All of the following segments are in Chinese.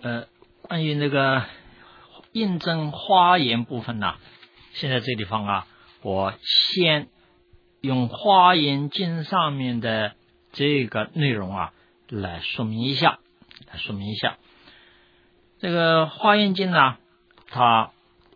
关于那个印证华严部分呢，现在这地方啊，我先用华严经上面的这个内容啊来说明一下。这个华严经呢，它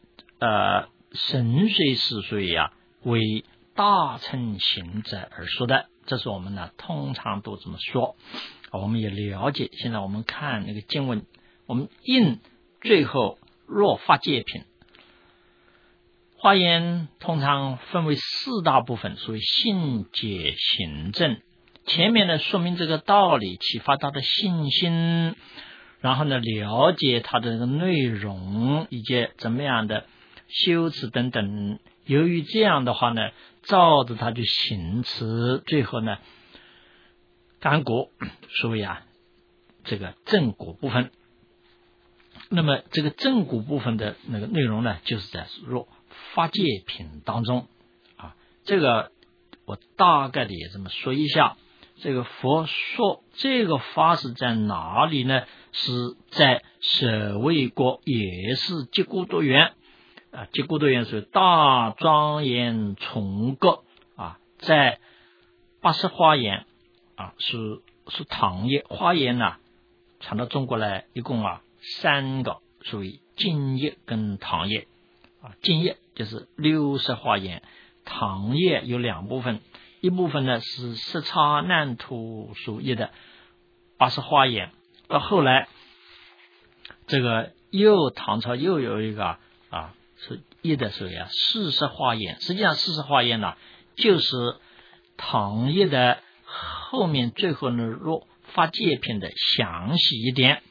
神髓是髓呀，为大乘行者而说的，这是我们呢通常都这么说。我们也了解，现在我们看那个经文，我们印最后若发界品。华严通常分为四大部分，所谓信解行证。前面呢说明这个道理，启发他的信心，然后呢了解它的内容以及怎么样的修持等等。由于这样的话呢，照着它去行持，最后呢干果，所谓这个正果部分。那么这个正果部分的那个内容呢，就是在若发界品当中这个我大概的也这么说一下。这个佛说这个法是在哪里呢？是在舍卫国，也是结孤多园结孤多园是大庄严重阁在80华严是唐业。华严传到中国来一共3个，属于净业跟唐业净业就是60华严，唐业有2部分，一部分呢是色差难土属业的80华严，到后来这个唐朝又有一个是业的属于40华严。实际上40华严呢，就是唐业的后面最后呢若发界品的详细一点。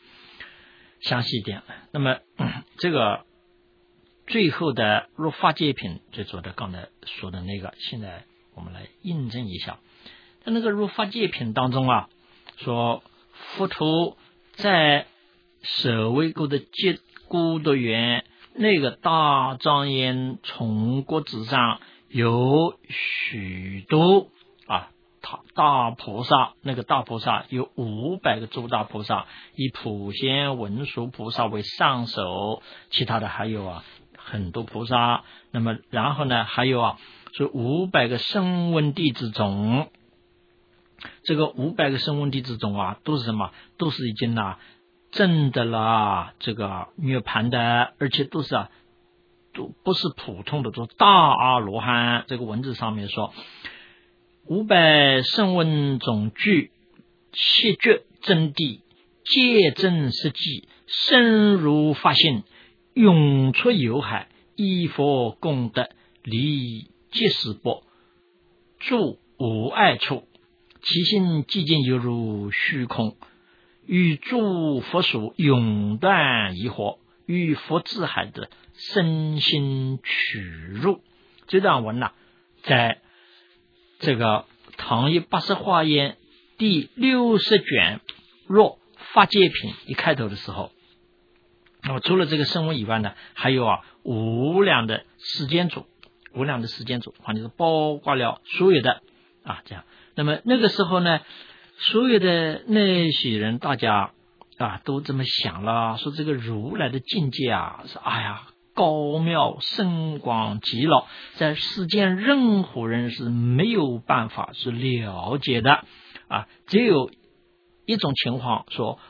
那么这个最后的若发界品，最主要的刚才说的那个，现在我们来印证一下。在那个若发界品当中说佛陀在舍卫国的结孤多园那个大庄严重阁之上，有许多大菩萨，那个大菩萨有500个诸大菩萨，以普贤文殊菩萨为上首，其他的还有很多菩萨。那么然后呢还有是500个声闻弟子中，这个500个声闻弟子中都是什么？都是已经证得了这个涅槃的，而且都不是普通的，都是大阿罗汉。这个文字上面说500声闻总具切觉真谛，戒正实际，深如发现，涌出有海，依佛功德，离皆实波，住无碍处，其心寂静犹如虚空，与诸佛属永断疑惑，与佛智海的身心取入。这段文在这个唐业80华严第60卷若发界品一开头的时候，那么除了这个声闻以外呢，还有无量的时间组，就是包括了所有的这样。那么那个时候呢，所有的那些人大家都这么想了，说这个如来的境界是高妙深广极乐，在世间任何人是没有办法是了解的只有一种情况，说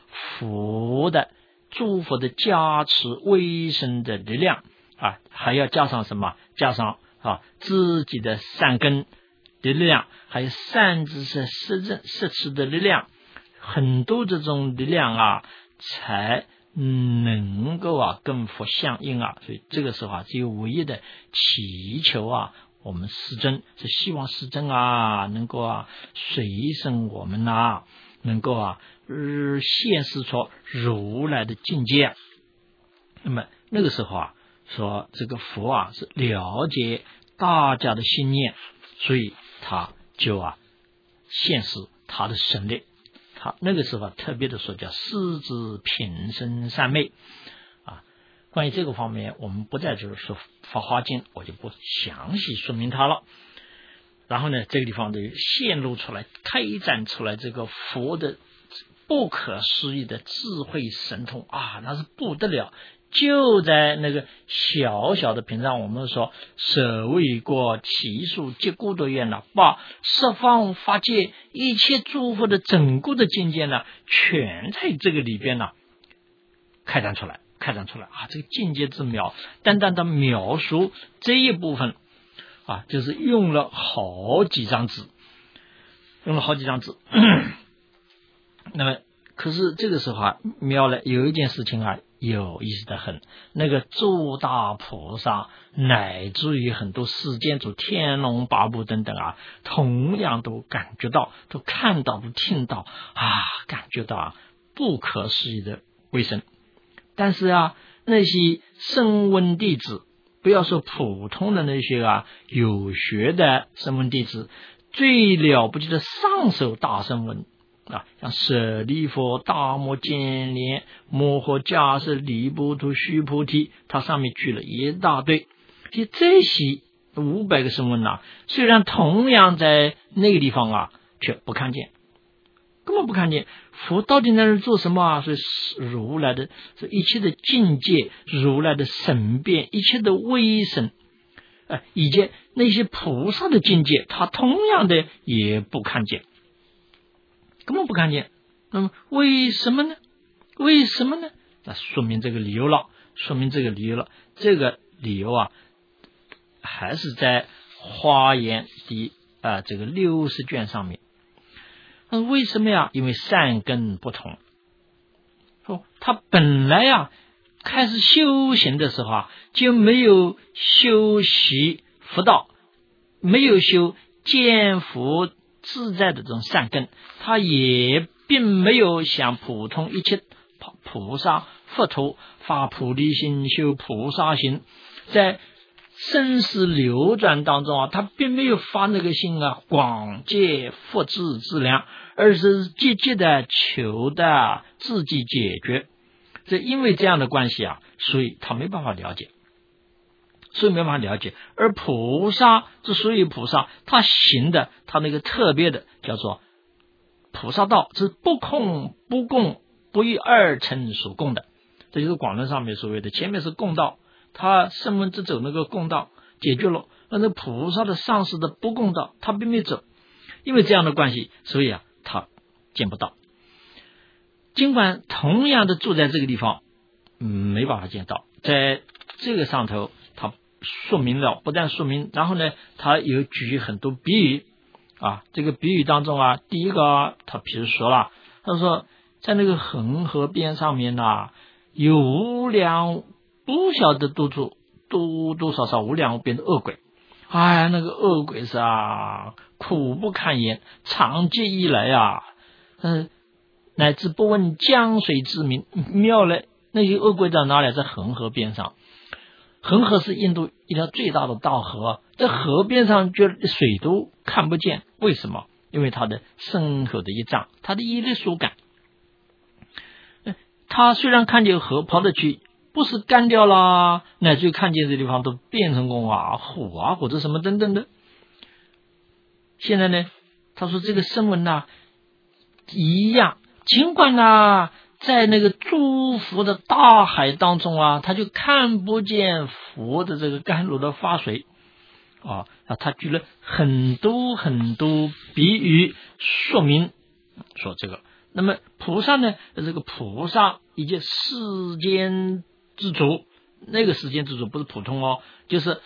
诸佛的加持威神的力量还要加上什么？加上自己的善根的力量，还有善知识摄持的力量，很多这种力量才能够跟佛相应所以这个时候只有唯一的祈求我们世尊是希望世尊能够随身我们能够现示出如来的境界。那么那个时候说这个佛是了解大家的心念，所以他就现示他的神力。他那个时候特别的说叫师之品身三昧关于这个方面我们不再就是说法华经，我就不详细说明它了。然后呢这个地方就显露出来，开展出来这个佛的不可思议的智慧神通啊，那是不得了。就在那个小小的平常我们说舍卫国其数皆孤多愿了，把十方法界一切诸佛的整个的境界呢，全在这个里边呢开展出来啊！这个境界之妙，单单的描述这一部分啊，就是用了好几张纸。那么可是这个时候啊，妙了有一件事情啊有意思的很，那个诸大菩萨乃至于很多世间主天龙八部等等啊，同样都感觉到，都看到，都听到啊，感觉到啊不可思议的威神。但是啊，那些声闻弟子，不要说普通的那些啊有学的声闻弟子，最了不起的上首大声闻啊，像舍利弗、大摩犍连、摩诃迦叶、离波图、须菩提，它上面举了一大堆。其实这些500个声闻啊，虽然同样在那个地方啊，却不看见，根本不看见。佛到底在那做什么啊？是如来的这一切的境界，如来的神变，一切的威神，以及那些菩萨的境界，他同样的也不看见，根本不看见。那么为什么呢？那说明这个理由了。这个理由啊，还是在华严第这个60卷上面。为什么呀？因为善根不同。说他本来呀开始修行的时候啊，就没有修习佛道，没有修见佛自在的这种善根，他也并没有像普通一切菩萨佛陀发菩提心、修菩萨行，在生死流转当中啊，他并没有发那个心啊，广借佛智之量，而是积极的求的自己解决。这因为这样的关系啊，所以他没办法了解。而菩萨之所以菩萨，他行的他那个特别的叫做菩萨道，是不空不共不与二乘所共的。这就是广论上面所谓的，前面是共道，他声闻之走那个共道解决了，那菩萨的上师的不共道他并没走。因为这样的关系，所以啊他见不到。尽管同样的住在这个地方，没办法见到。在这个上头他说明了，不但说明，然后呢他有举很多比喻啊。这个比喻当中啊，第一个他比如说了，他说在那个恒河边上面啊，有无量不晓得多少无量无边的恶鬼。那个恶鬼是苦不堪言，长期以来啊乃至不问江水之名。妙了，那些恶鬼在哪里？在恒河边上。恒河是印度一条最大的大河，在河边上就水都看不见。为什么？因为它的深厚的一障，它的一力所感。他虽然看见河跑得去，不是干掉了，乃至看见这地方都变成火或者什么等等的。现在呢，他说这个声闻一样，尽管在那个诸佛的大海当中他就看不见佛的这个甘露的发水他举了很多比喻说明说这个。那么菩萨呢，这个菩萨以及世间之主，那个世间之主不是普通就是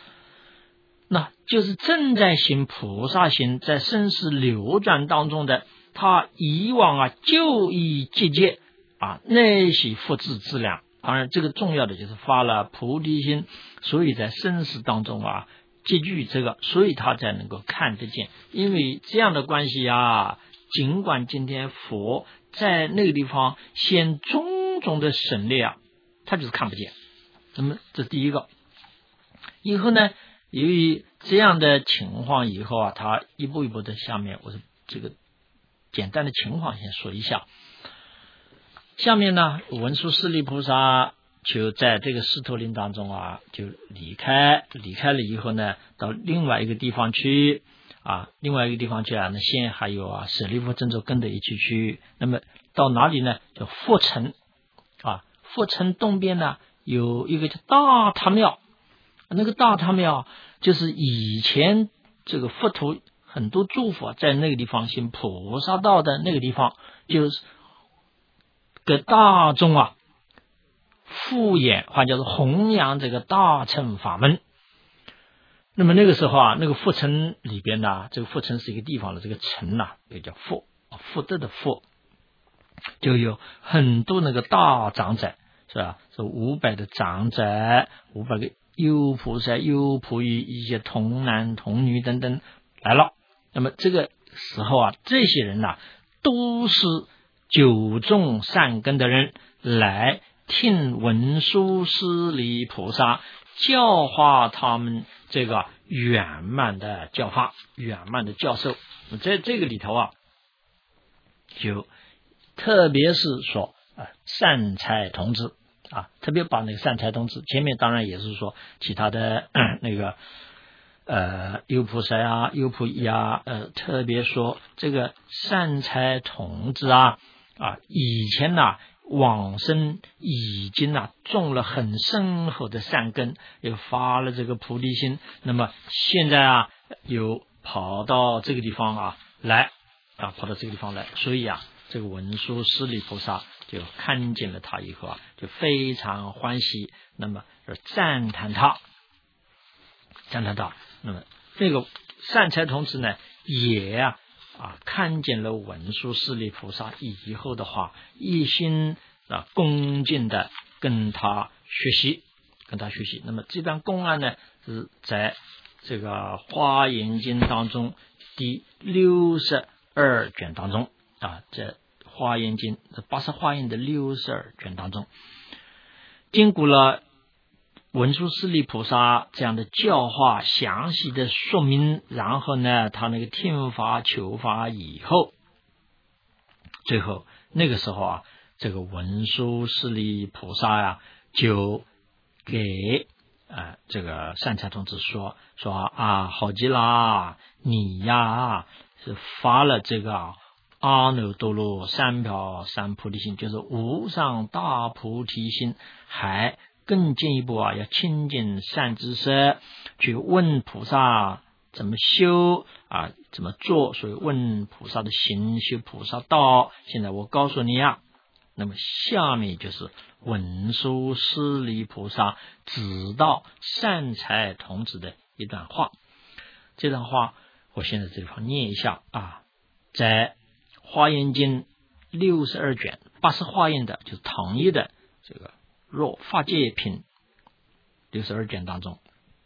正在行菩萨行，在生死流转当中的，他以往就以结界那些佛智之量。当然这个重要的就是发了菩提心，所以在生死当中积聚这个，所以他才能够看得见。因为这样的关系尽管今天佛在那个地方显种种的神力他就是看不见。那么这第一个。以后呢，由于这样的情况，以后他一步一步的，下面我这个简单的情况先说一下。下面呢，文殊师利菩萨就在这个狮驼林当中就离开了以后呢，到另外一个地方去另外一个地方去那先还有舍利弗、珍珠跟着一起去。那么到哪里呢？叫佛城佛城东边呢有一个叫大塔庙，那个大塔庙就是以前这个佛陀很多诸佛在那个地方行菩萨道的那个地方，就是给大众敷衍或者是弘扬这个大乘法门。那么那个时候那个佛城里边呢，这个佛城是一个地方的这个城也叫佛，福德的佛，就有很多那个大长者，是吧？是500的长者，500个优菩萨、优婆夷，一些童男童女等等来了。那么这个时候这些人都是9种善根的人，来听文殊师利菩萨教化他们这个圆满的教法、圆满的教授。在这个里头就特别是说善财童子特别把那个善财童子，前面当然也是说其他的那个优菩萨优婆夷特别说这个善财童子以前往生已经种了很深厚的善根，又发了这个菩提心，那么现在又跑到这个地方来跑到这个地方来，所以这个文殊师利菩萨就看见了他以后就非常欢喜，那么赞叹他。那么这个善财童子呢也看见了文殊师利菩萨以后的话，一心恭敬的跟他学习。那么这段公案呢是在这个华严经当中第62卷当中在华严经80华严的62卷当中，经过了文殊师利菩萨这样的教化，详细的说明，然后呢他那个听法求法以后，最后那个时候这个文殊师利菩萨就给这个善财童子说好极啦，你是发了这个阿耨多罗三藐三菩提心，就是无上大菩提心，还更进一步要亲近善知识，去问菩萨怎么修怎么做，所以问菩萨的行，修菩萨道。现在我告诉你那么下面就是文殊师利菩萨指导善财童子的一段话。这段话我现在这地方念一下在华严经62卷80华严的，就是唐译的这个若法界品62卷当中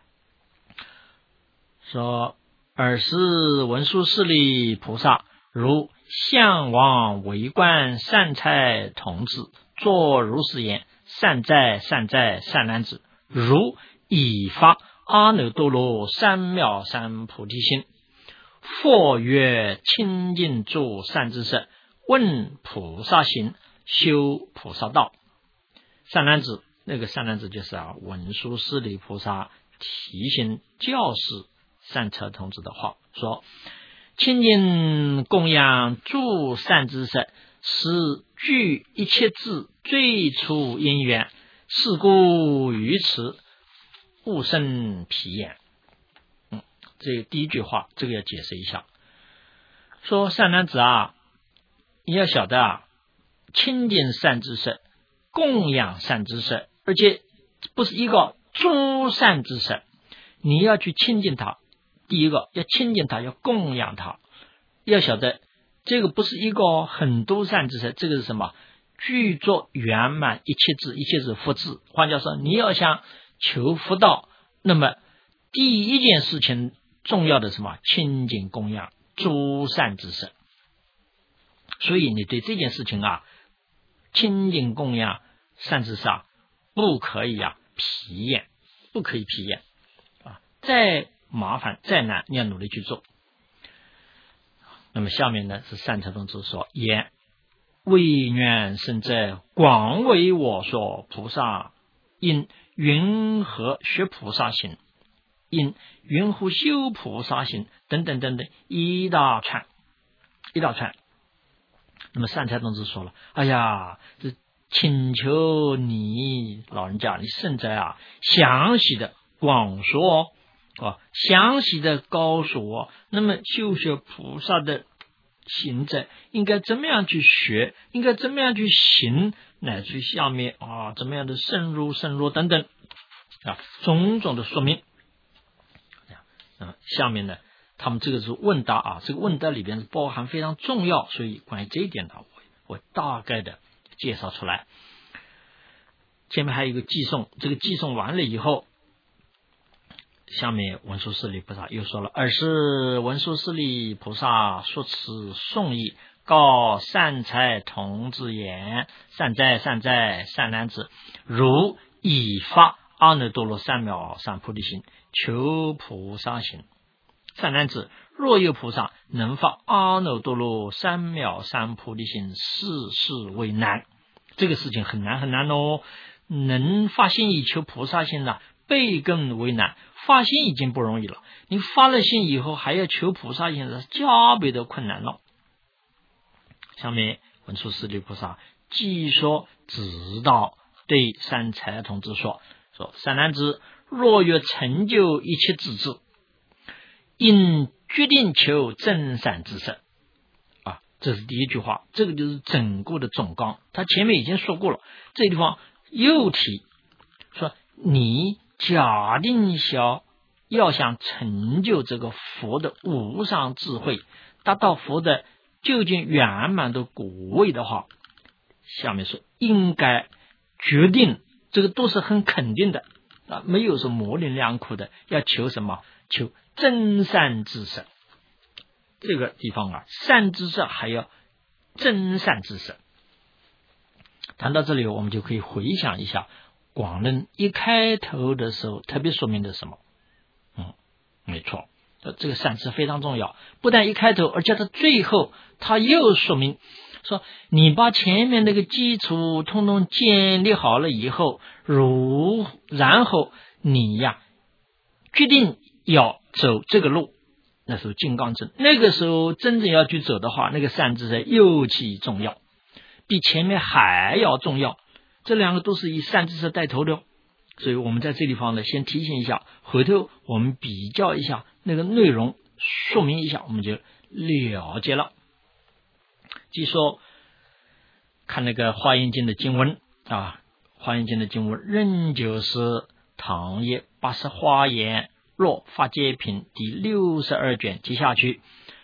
说，尔时文殊师利菩萨如向往围观善财童子，作如是言：善哉善哉善男子，如已发阿耨多罗三藐三菩提心。佛曰：清净诸善知识，问菩萨行，修菩萨道。善男子，那个善男子就是文殊师利菩萨提醒教示善财童子的话，说清净供养诸善知识，是具一切智最初因缘，是故于此勿生疲厌。这第一句话，这个要解释一下。说善男子你要晓得亲近善知识，供养善知识，而且不是一个诸善知识，你要去亲近他。第一个要亲近他，要供养他。要晓得这个不是一个很多善知识，这个是什么？具足圆满一切智，一切是福智。换句话说，你要想求福道，那么第一件事情重要的什么？亲近供养诸善知识。所以你对这件事情亲近供养善知识不可以疲厌，不可以疲厌再麻烦再难，你要努力去做。那么下面呢是善财童子说：言未愿圣者，广为我说菩萨因云何学菩萨行？ 因云乎修菩萨行等等等等一大串。那么善财童子说了，哎呀，这请求你老人家，你现在详细的广说详细的告诉我，那么修学菩萨的行者应该怎么样去学，应该怎么样去行，乃至下面怎么样的深入等等种种的说明。那么下面呢，他们这个是问答这个问答里边是包含非常重要，所以关于这一点呢，我大概的介绍出来。前面还有一个寄送，这个寄送完了以后，下面文殊师利菩萨又说了，尔时文殊师利菩萨说此颂义，告善财童子言：善哉善男子，如已发阿耨多罗三藐三菩提心，求菩萨行。善男子，若有菩萨能发阿耨多罗三藐三菩提心，事为难。这个事情很难哦，能发心以求菩萨心倍更为难。发心已经不容易了，你发了心以后还要求菩萨心，加倍的困难了。下面文殊师利菩萨继说指导，对善财童子说：善男子，若欲成就一切智智，应决定求真善之色。这是第一句话，这个就是整个的总纲，他前面已经说过了，这个地方又提说，你假定要想成就这个佛的无上智慧，达到佛的究竟圆满的果位的话，下面说应该决定，这个都是很肯定的没有说模棱两可的，要求什么？求真善之色。这个地方善之色还要真善之色。谈到这里，我们就可以回想一下广论一开头的时候特别说明的什么？没错，这个善知非常重要，不但一开头，而且到最后他又说明说，你把前面那个基础通通建立好了以后，然后你决定要走这个路，那时候金刚证，那个时候真正要去走的话，那个善知识尤其重要，比前面还要重要。这两个都是以善知识带头的，所以我们在这地方呢，先提醒一下，回头我们比较一下那个内容，说明一下，我们就了解了。据说看那个华严经的经文华严经的经文仍旧是唐业八十华严若法界品第62卷接下去，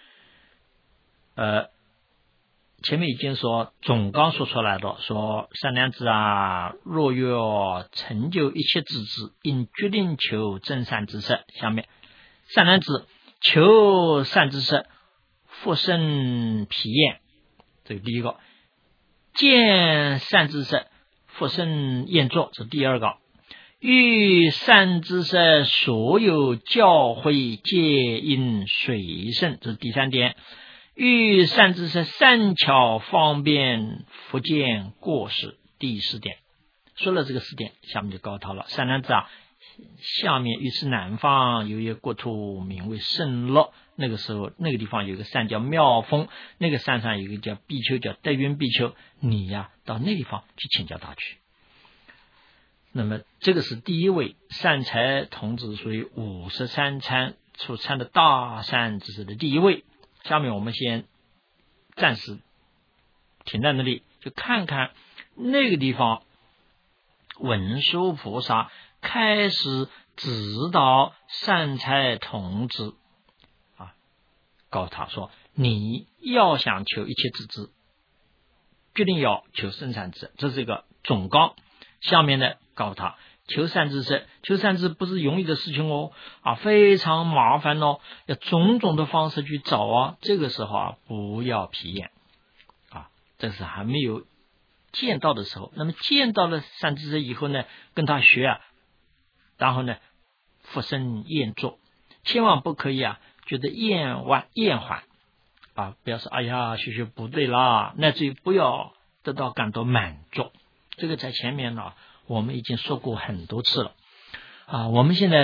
前面已经说总纲说出来了，说善男子若欲成就一切智智，应决定求真善之色。下面善男子求善之色，复生疲厌，这个第一个；见善之色，复生厌作，这第二个；欲善知识所有教诲皆应随顺，这是第三点；欲善知识善巧方便复见过失，第四点。说了这个四点，下面就告他了。善男子下面于是南方有一个国土名为圣乐，那个时候那个地方有一个山叫妙峰，那个山上有一个叫比丘叫德云比丘，你到那地方去请教他去。那么这个是第一位善财童子，属于53参出参的大善知识的第一位。下面我们先暂时停在那里，就看看那个地方文殊菩萨开始指导善财童子告诉他说，你要想求一切智智，决定要求生善智，这是一个总纲。下面呢告诉他，求善知识，求善知不是容易的事情非常麻烦要种种的方式去找这个时候不要疲厌这是还没有见到的时候。那么见到了善知识以后呢，跟他学然后呢复生厌作，千万不可以觉得厌烦不要说哎呀学不对啦，乃至于不要得到感到满足。这个在前面我们已经说过很多次了我们现在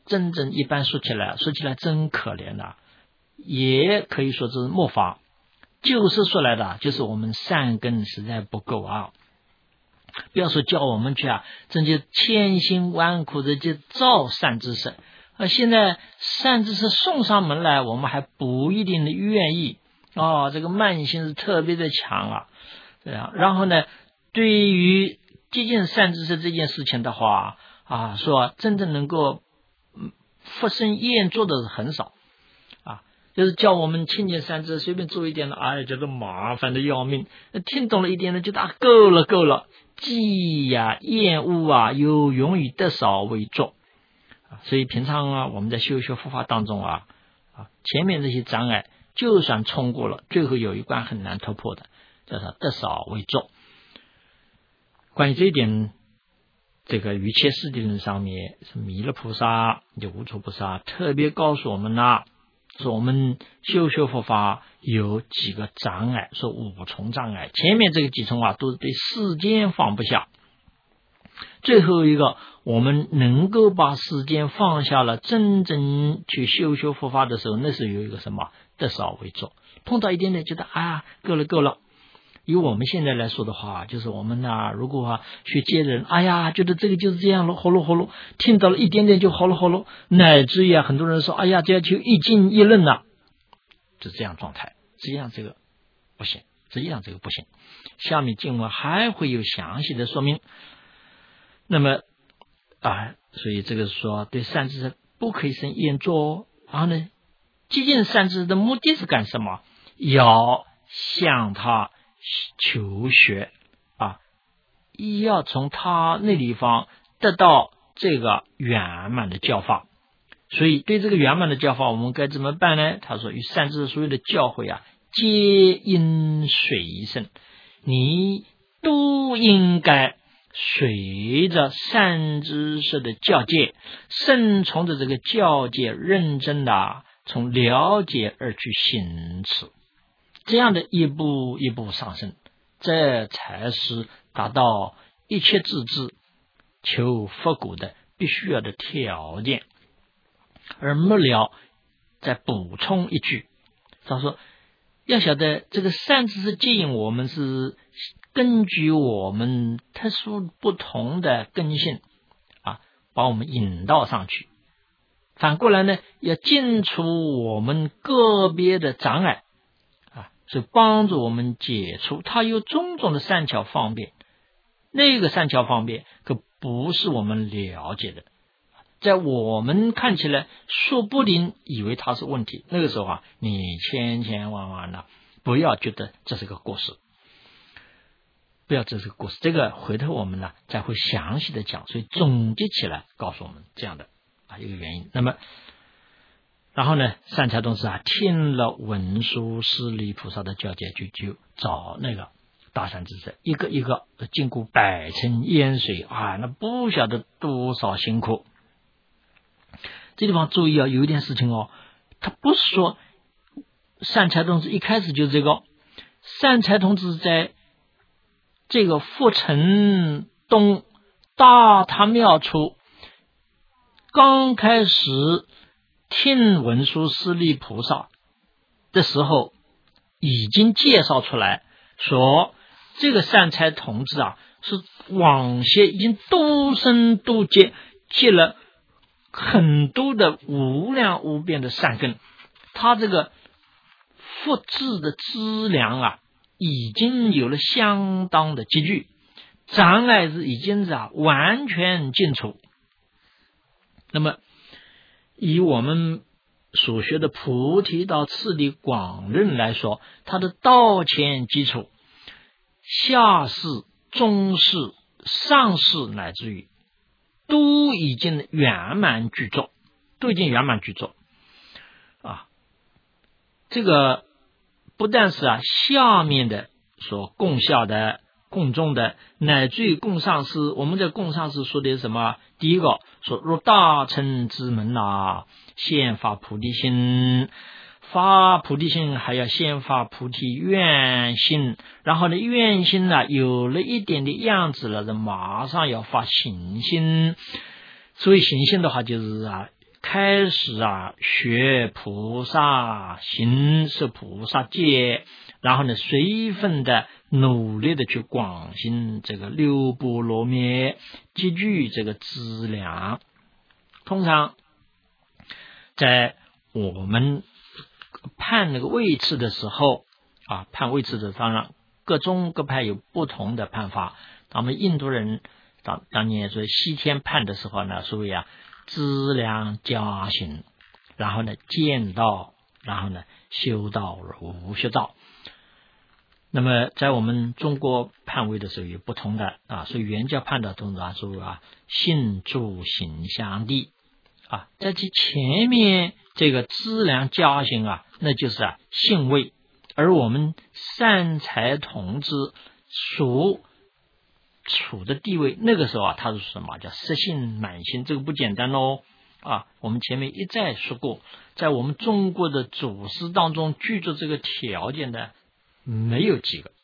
真正一般说起来真可怜的，也可以说是末法，就是说来的，就是我们善根实在不够啊。不要说叫我们去真就千辛万苦的去造善知识，现在善知识送上门来，我们还不一定的愿意这个慢性是特别的强这样。然后呢，对于接近善知识这件事情的话说真正能够复生验做的很少就是叫我们亲近善知识随便做一点的，觉得麻烦的要命，听懂了一点的觉得够了，忌厌恶有永与得少为重所以平常我们在修佛法当中前面这些障碍就算冲过了，最后有一关很难突破的，叫做得少为重。关于这一点，这个于切世谛论上面是弥勒菩萨有无处菩萨特别告诉我们说我们修佛法有几个障碍，说五重障碍，前面这个几重都是对世间放不下，最后一个我们能够把时间放下了，真正去修佛法的时候，那是有一个什么得少为重，碰到一点点觉得够了。以我们现在来说的话，就是我们如果去接人，觉得这个就是这样了，好了，听到了一点点就好了，乃至于很多人说这样就一经一论就这样状态。实际上这个不行，下面经文还会有详细的说明。那么所以这个说对善知识不可以生厌作然后呢，接近善知识的目的是干什么？要向他求学要从他那地方得到这个圆满的教法。所以对这个圆满的教法我们该怎么办呢？他说与善知识所有的教诲皆因随身，你都应该随着善知识的教诫，顺从着这个教诫，认真的从了解而去行持，这样的一步一步上升，这才是达到一切自治求佛果的必须要的条件。而末了再补充一句，他说要晓得这个善知识接引我们是根据我们特殊不同的根性把我们引导上去，反过来呢要尽除我们个别的障碍是帮助我们解除，它有种种的善巧方便，那个善巧方便可不是我们了解的，在我们看起来说不定以为它是问题，那个时候你千万的不要觉得这是个过失，这个回头我们再会详细的讲，所以总结起来告诉我们这样的一个原因。那么然后呢，善财童子听了文殊师利菩萨的教诫，就找那个大善知识，一个一个经过百程烟水那不晓得多少辛苦。这地方注意有一点事情他不是说善财童子一开始就这个，善财童子在这个阜成东大塔庙处刚开始听文殊师利菩萨的时候，已经介绍出来说这个善财童子是往昔已经多生多劫结了很多的无量无边的善根，他这个福智的资粮已经有了相当的积聚，障碍是已经是完全尽除。那么以我们所学的菩提道次第广论来说，它的道前基础下士中士上士乃至于都已经圆满具足，这个不但是下面的所供下的供中的乃至于供上师，我们在供上师说的是什么？第一个说入大乘之门先发菩提心，发菩提心还要先发菩提愿心，然后呢愿心有了一点的样子了，马上要发行心。所以行心的话就是开始学菩萨行，受菩萨戒，然后呢随分的努力的去广行这个六波罗蜜，积聚这个资粮。通常在我们判那个位次的时候判位次的当然各宗各派有不同的判法。咱们印度人当年说西天判的时候呢，所谓资粮加行，然后呢见道，然后呢修道无学道。那么在我们中国判位的时候有不同的所以原教判的中说信住行相地在其前面这个资粮加行那就是信位，而我们善财童子所处的地位，那个时候他是什么叫实信满心，这个不简单哦我们前面一再说过，在我们中国的祖师当中具足这个条件的没有几个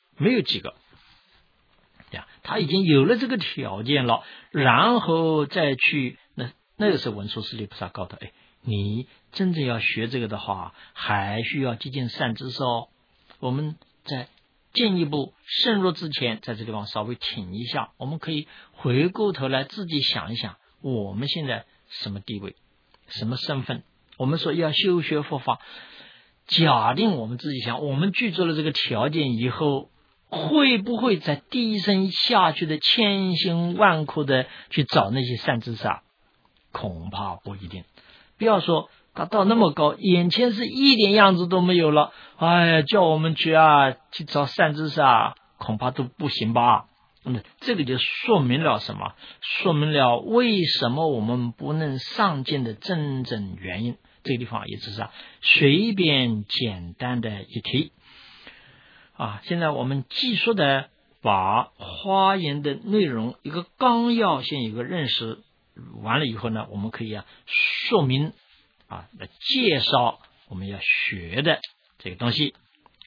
他已经有了这个条件了，然后再去那个时候文殊师利菩萨告诉他你真正要学这个的话，还需要积尽善知识哦。我们在进一步深入之前，在这个地方稍微停一下，我们可以回过头来自己想一想，我们现在什么地位，什么身份。我们说要修学佛法，假定我们自己想，我们具足了这个条件以后，会不会在低声下去的千辛万苦的去找那些善知识恐怕不一定。不要说他到那么高，眼前是一点样子都没有了，叫我们去找善知识恐怕都不行吧。这个就说明了什么？说明了为什么我们不能上进的真正原因。这个地方也只是随便简单的一提现在我们继续的把花言的内容一个纲要先有个认识完了以后呢，我们可以说明来介绍我们要学的这个东西。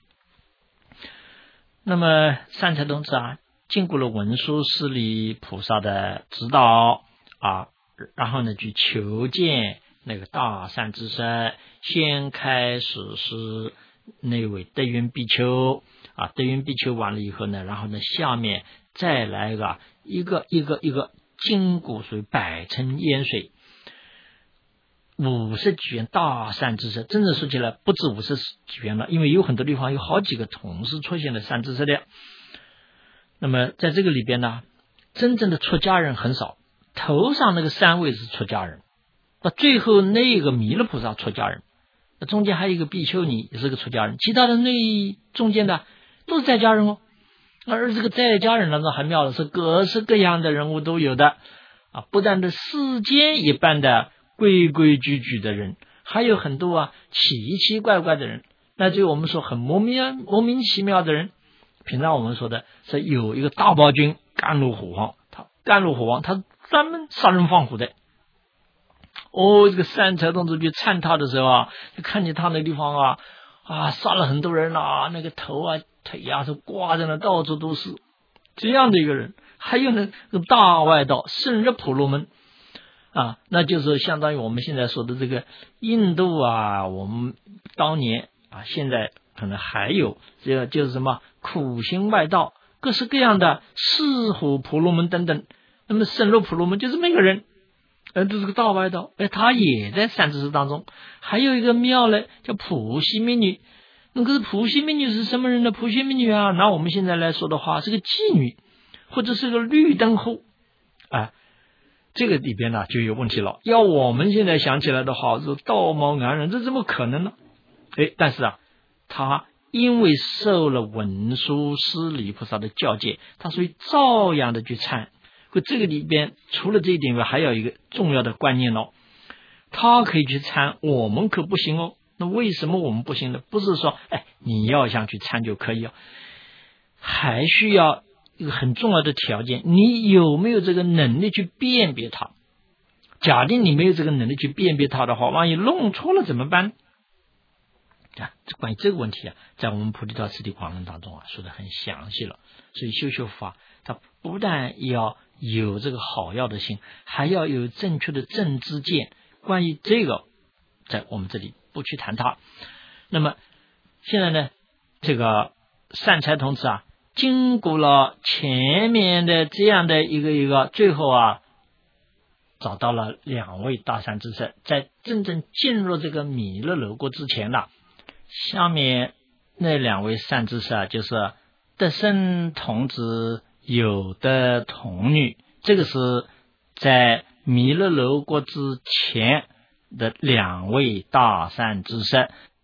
那么善财童子经过了文殊师利菩萨的指导然后呢去求见那个大善知识，先开始是那位德云比丘德云比丘完了以后呢，然后呢下面再来一个金骨水百称烟水50几元大善知识。真的说起来不止50几元了，因为有很多地方有好几个同时出现了善知识的。那么在这个里边呢，真正的出家人很少，头上那个3位是出家人，到最后那个弥勒菩萨出家人，中间还有一个比丘尼也是个出家人，其他的那中间的都是在家人而这个在家人当中还妙的是各式各样的人物都有的不但的世间一般的规规矩矩的人，还有很多奇奇怪怪的人，那就我们说很莫名其妙的人。平常我们说的是有一个大暴君甘露虎王，他专门杀人放火的这个善财童子去参他的时候就看见他那地方杀了很多人那个头腿都挂在那到处都是这样的一个人。还有呢大外道圣日婆罗门那就是相当于我们现在说的这个印度我们当年现在可能还有这个就是什么苦行外道，各式各样的四虎婆罗门等等。那么圣日婆罗门就这么一个人，这是个大外道，他也在善知识当中。还有一个妙呢叫普希美女。那可是普希美女是什么人呢？普希美女拿我们现在来说的话是个妓女，或者是个绿灯后这个里边呢就有问题了。要我们现在想起来的话，说道貌岸然，这怎么可能呢？但是他因为受了文殊师利菩萨的教诫，他所以照样的去参。这个里边除了这一点外，还有一个重要的观念他可以去参，我们可不行那为什么我们不行呢？不是说你要想去参就可以还需要一个很重要的条件，你有没有这个能力去辨别它。假定你没有这个能力去辨别它的话，万一弄错了怎么办？关于这个问题在我们菩提道次第广论当中说得很详细了。所以修法它不但要有这个好药的心，还要有正确的正知见， 关于这个在我们这里不去谈它。那么现在呢，这个善财童子经过了前面的这样的一个，最后找到了2位大善知识，在真正进入这个弥勒楼国之前下面那2位善知识就是得生童子、有德童女，这个是在弥勒楼国之前的2位大善知识。